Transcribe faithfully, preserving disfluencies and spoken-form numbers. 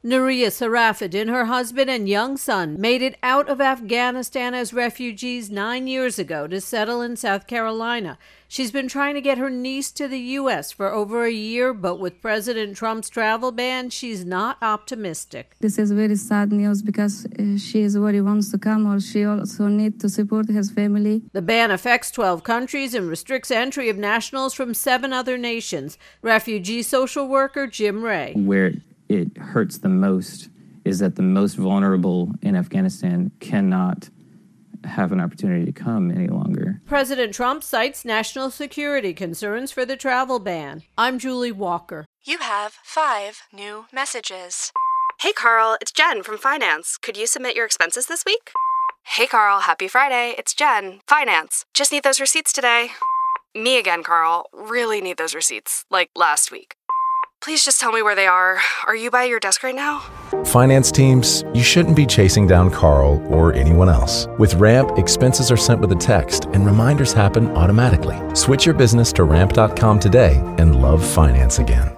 Nuria Sarafat, her husband and young son, made it out of Afghanistan as refugees nine years ago to settle in South Carolina. She's been trying to get her niece to the U S for over a year, but with President Trump's travel ban, she's not optimistic. This is very sad news because uh, she is where he wants to come, or she also needs to support his family. The ban affects twelve countries and restricts entry of nationals from seven other nations. Refugee social worker Jim Ray. Where it hurts the most is that the most vulnerable in Afghanistan cannot have an opportunity to come any longer. President Trump cites national security concerns for the travel ban. I'm Julie Walker. You have five new messages. Hey Carl, it's Jen from Finance. Could you submit your expenses this week? Hey Carl, happy Friday. It's Jen, Finance. Just need those receipts today. Me again, Carl. Really need those receipts, like last week. Please just tell me where they are. Are you by your desk right now? Finance teams, you shouldn't be chasing down Carl or anyone else. With Ramp, expenses are sent with a text and reminders happen automatically. Switch your business to ramp dot com today and love finance again.